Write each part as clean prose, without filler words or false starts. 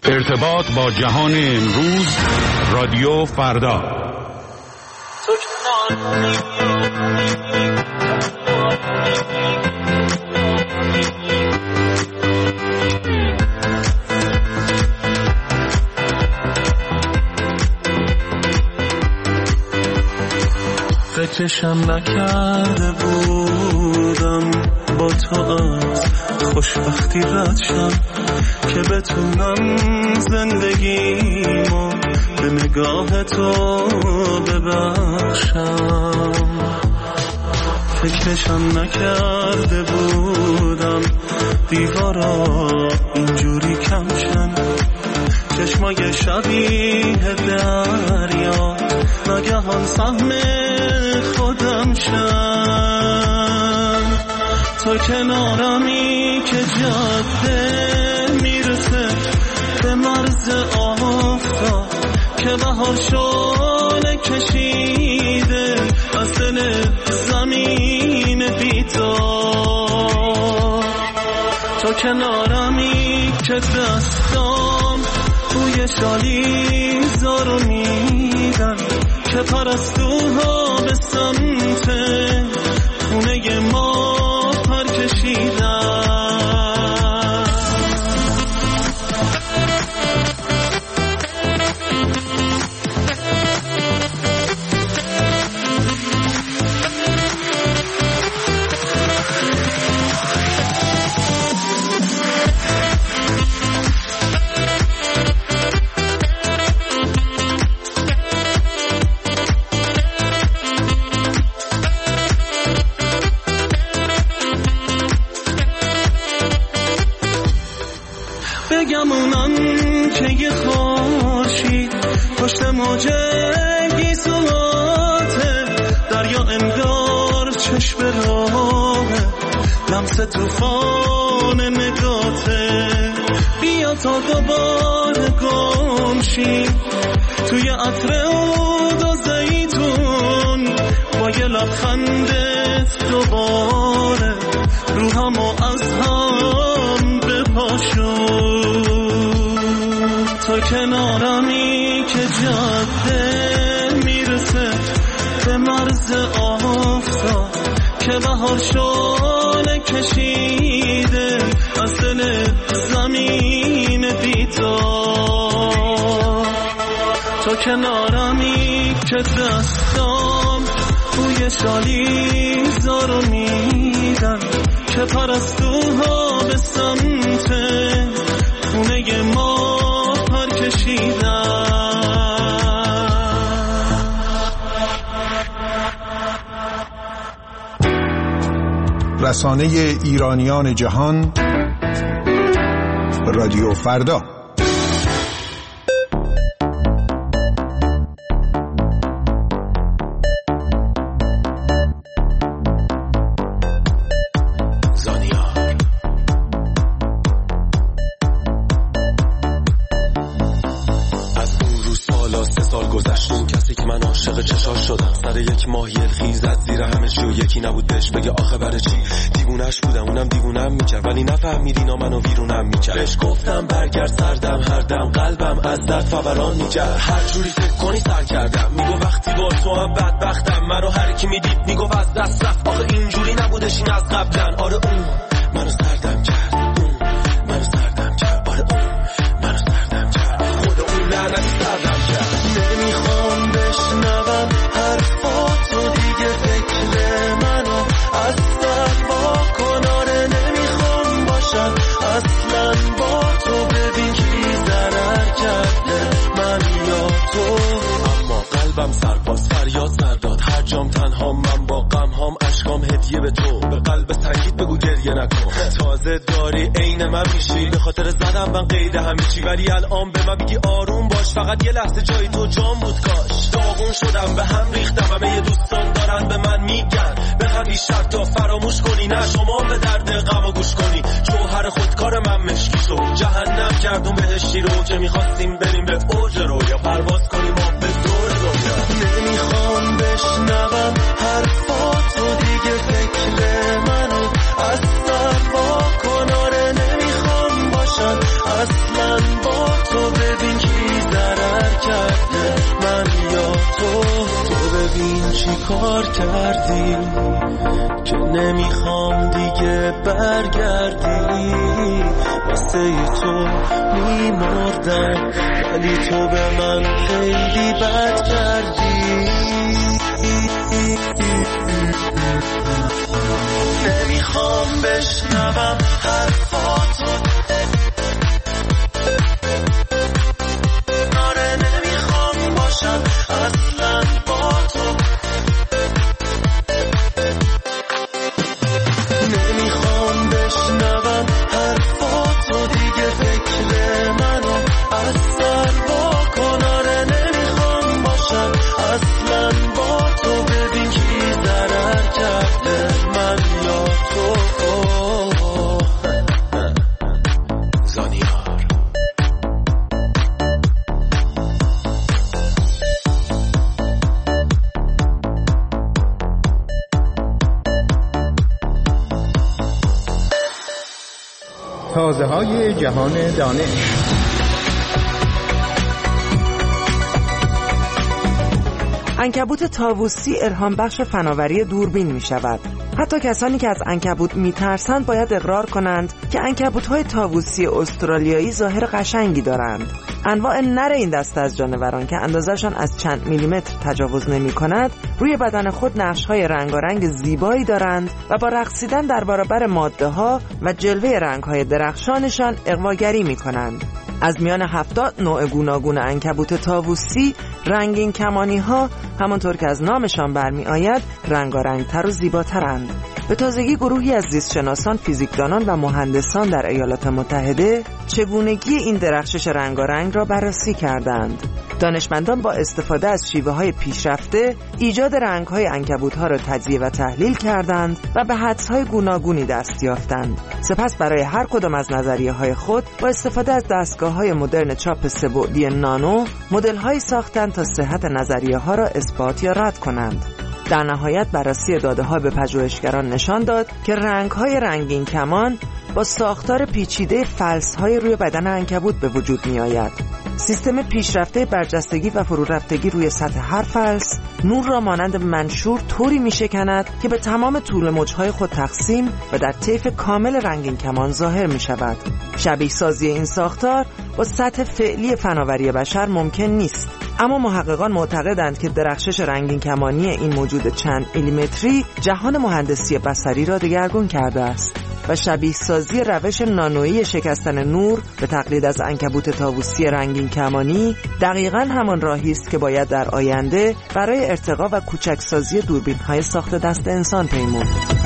ارتباط با جهان امروز، رادیو فردا. فکرشم نکرده بودم با تو از خوشبختی رد شم که بتونم زندگیمو به نگاه تو ببخشم. فکرشم نکرده بودم دیوارا اینجوری کم شن، چشمای شبیه دریا ناگهان سهم خودم شن. تو کنارمی که جاده میرسه به مرز آفتاب که بهار شعله کشیده از دل زمین بی‌تاب. تو کنارمی که دستام توی شالی زارو میدن که پرستوها به سمت خونه ما پر کشیدن. بگمونم که یه خورشید پشت موجه گیسواته، دریا انگار چشم راهه لمس توفان نگاته. بیا تا دوباره گمشی توی عطر عود و زیتون، با یه لبخندت دوباره روحمو از هم بپاشون. تو کنارمی که جاده میرسه به مرز آفتاب که بهار شعله کشیده از دل زمین بی‌تاب. تو کنارمی که دستام توی شالی زارو میدن که پرستوها به سمت خونه ما پر کشیدن. رسانه ایرانیان جهان، رادیو فردا. یکی نبود بهش بگه آخه برای چی دیوونش بودم، اونم دیوونم میکرد ولی نفهمیدین منو ویرونم میکرد. بهش گفتم برگرد سردم هر دم قلبم از درد فوران میکرد. هر جوری فکر کنی سر کردم، میگو وقتی با تو هم بدبختم. منو هر کی میدید میگو از دست رفت، آخه اینجوری نبودش این از قبلا. آره اون منو سردم کرد، اون منو سردم کرد، آره اون منو سردم کرد، خدا اون لعنتی سردم کرد. نمیخوام بشنوم حرفاتو دیگه، فکر منو از سر با کناره نمیخوام باشم اصلا با تو. ببین کی ضرر کرده من یا تو. اما قلبم سرباز فریاد سر داد، هر جام تنها من با غم هام اشکام هدیه به تو. به قلب سنگیت بگو گریه نکن، تازه داری عین من میشی. به خاطر زدم من قید همیشی، ولی الان به من بگی آروم باش. فقط یه لحظه جای تو جام بود کاش. داغون شدم به هم ریختم، همه دوستان دارن به من میگن بخواد بیشتر تا فراموش کنی. نه شما به درد غم و گوش کنی، جوهر خودکار من مشکی شد. جهنم کردون بهشتی رو که میخواستیم بریم به اوج رو، یا پرواز کنیم ما به دور دنیا. نمیخوام بشنوم حرفاتو دیگه، فکر منو اصلا با کناره نمیخوام باشم اصلا با تو. کار کردی که نمیخوام دیگه برگردی. واسه تو میمردم ولی تو به من خیلی بد کردی. نمیخوام بشنوم حرفاتو، آره نمیخوام باشم اصلا با تو. نمیخوام بشنوم حرفاتو دیگه، فکر منو اصلا بکن. آره نمیخوام باشم اصلا با تو. ببین کی ضرر کرده، من یا تو. زانیار تازه های جهان دانش. عنکبوت طاووسی الهام بخش فناوری دوربین می شود. حتی کسانی که از عنکبوت می ترسند باید اقرار کنند که عنکبوت‌های طاووسی استرالیایی ظاهر قشنگی دارند. انواع نر این دسته از جانوران که اندازه‌شان از چند میلیمتر تجاوز نمی‌کند، روی بدن خود نقش‌های رنگارنگ زیبایی دارند و با رقصیدن در برابر ماده‌ها و جلوه رنگ‌های درخشانشان اغواگری می‌کنند. از میان 70 نوع گوناگون عنکبوت طاووسی، رنگین کمانی‌ها همانطور که از نامشان برمی آید رنگارنگتر و زیباترند. به تازگی گروهی از زیستشناسان، فیزیکدانان و مهندسان در ایالات متحده چگونگی این درخشش رنگارنگ را بررسی کردند. دانشمندان با استفاده از شیوه‌های پیشرفته ایجاد رنگ‌های عنکبوت‌ها را تجزیه و تحلیل کردند و به حدس‌های گوناگونی دست یافتند. سپس برای هر کدام از نظریه‌های خود با استفاده از دستگاه‌های مدرن چاپ سه‌بعدی نانو مدل‌هایی ساختند تا صحت نظریه‌ها را اثبات یا رد کنند. در نهایت بررسی داده‌ها به پژوهشگران نشان داد که رنگ‌های رنگین کمان با ساختار پیچیده فلزهای روی بدن عنکبوت به وجود می‌آید. سیستم پیشرفته برجستگی و فرورفتگی روی سطح هر فلز نور را مانند منشور طوری می‌شکند که به تمام طول موج‌های خود تقسیم و در طیف کامل رنگین کمان ظاهر می‌شود. شبیه سازی این ساختار با سطح فعلی فناوری بشر ممکن نیست، اما محققان معتقدند که درخشش رنگین کمانی این موجود چند میلیمتری جهان مهندسی بصری را دگرگون کرده است و شبیه سازی روش نانویی شکستن نور به تقلید از عنکبوت طاووسی رنگین کمانی دقیقاً همان راهی است که باید در آینده برای ارتقا و کوچکسازی دوربین‌های ساخت دست انسان پیمود.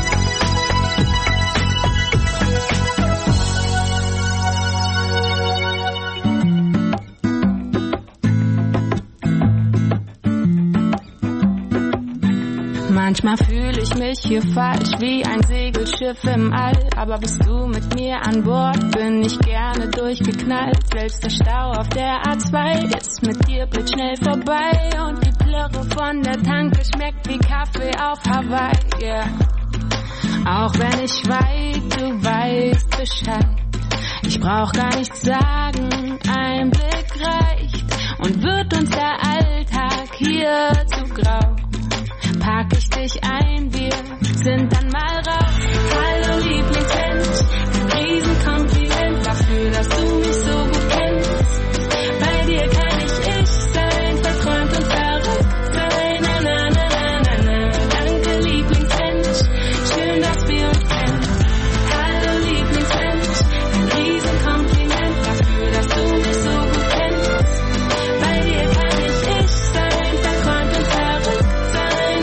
Manchmal fühle ich mich hier falsch wie ein Segelschiff im All, aber bist du mit mir an Bord, bin ich gerne durchgeknallt. Selbst der Stau auf der A2 ist mit dir blitzschnell vorbei und die Plörre von der Tanke schmeckt wie Kaffee auf Hawaii, yeah. Auch wenn ich weiß, du weißt Bescheid. Ich brauch gar nichts sagen, ein Blick reicht und wird uns der Alltag hier zu grau. Pack ich dich ein, wir sind dann mal raus. Hallo Lieblingsmensch, ein Riesenkompliment dafür, dass du mich so gut kennst. Bei dir kann ich sein, verträumt und verrückt sein. Na na na na na na. Danke Lieblingsmensch, schön, dass wir uns kennen. Hallo Lieblingsmensch, ein Riesenkompliment dafür, dass du mich so gut kennst. Bei dir kann ich sein, verträumt und verrückt sein.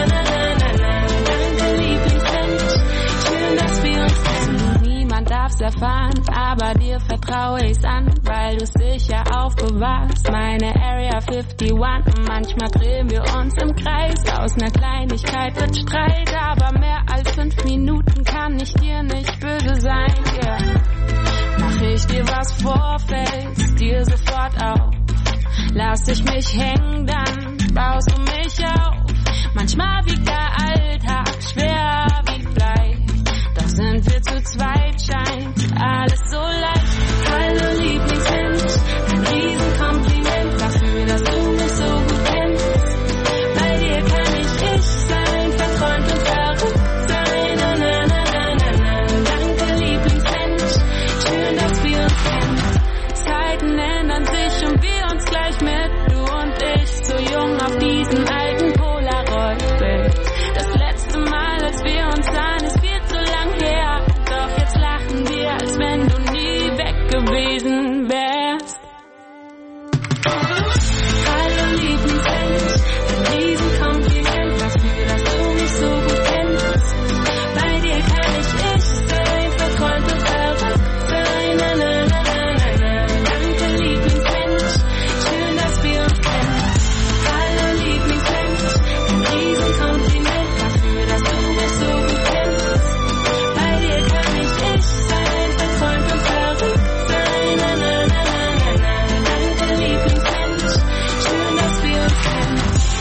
Darf's erfahren, aber dir vertraue ich's an, weil du's sicher aufbewahrst. Meine Area 51, manchmal drehen wir uns im Kreis. Aus ner Kleinigkeit wird Streit, aber mehr als 5 Minuten kann ich dir nicht böse sein, yeah. Mach ich dir was vor, fällst dir sofort auf. Lass ich mich hängen, dann baust du mich auf. Manchmal wiegt der Alltag schwer wie Blei. Doch sind wir zu zweit, scheint alles so leicht. Hallo Lieblingsmensch, ein Riesenkompliment dafür, dass du mich so gut kennst. Bei dir kann ich sein, Zeiten ändern sich und wir uns gleich mit, du und ich, so jung auf diesem alten Polaroid-Bild. Das letzte Mal, als wir uns sahen, ist viel zu lang her, doch jetzt lachen wir, als wenn du nie weg gewesen wärst. Hallo Lieblingsmensch, ein Riesenkompliment dafür, dass du mich so gut kennst. Bei dir kann ich sein, verträumt und verrückt sein, na na na na na na. Danke Lieblingsmensch, schön, dass wir uns kennen. Hallo Lieblingsmensch, ein Riesenkompliment dafür, dass du mich so gut kennst. Bei dir kann ich sein, verträumt und verrückt sein, na na na na na na. Danke Lieblingsmensch, schön, dass wir uns kennen.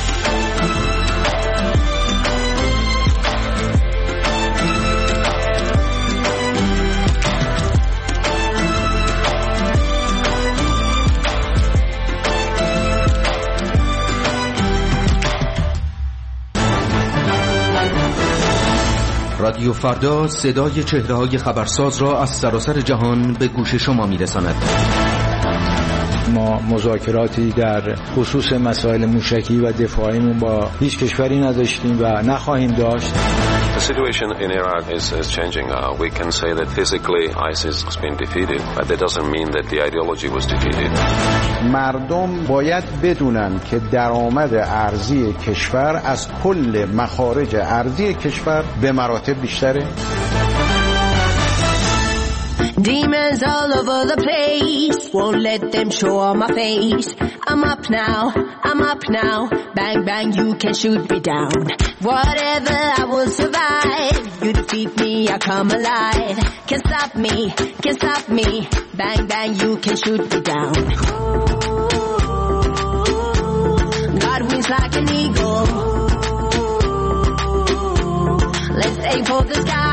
رادیو فردا صدای چهره‌های خبرساز را از سراسر جهان به گوش شما می‌رساند. ما مذاکراتی در خصوص مسائل موشکی و دفاعیمون با هیچ کشوری نداشتیم و نخواهیم داشت. The situation in Iraq is changing. We can say that physically ISIS has been defeated, but that doesn't mean that the ideology was defeated. مردم باید بدونن که درآمد ارزی کشور از کل مخارج ارزی کشور به مراتب بیشتره. Demons all over the place, won't let them show on my face. I'm up now, bang bang you can shoot me down. Whatever I will survive, you defeat me, I come alive. Can't stop me, bang bang you can shoot me down. God wins like an eagle, let's aim for the sky.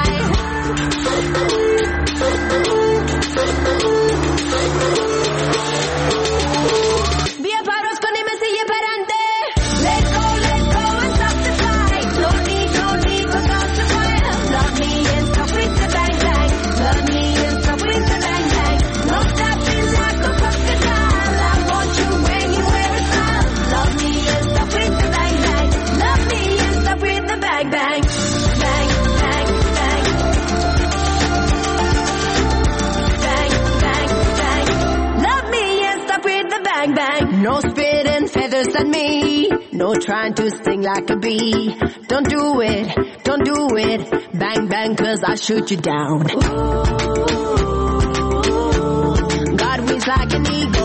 بیا پرواز کنیم مثل یه پرنده. Let go and stop the fight. No need to start the fire. Love me and stop with the bang bang. Love me and stop with the bang bang. No stopping like a crocodile. I want you anywhere it's fine. Love me and stop with the bang bang. Love me and stop with the bang bang. Bang bang bang. Bang bang, no spitting feathers at me, no trying to sting like a bee. Don't do it, bang bang 'cause I shoot you down. Ooh, God wins like an eagle.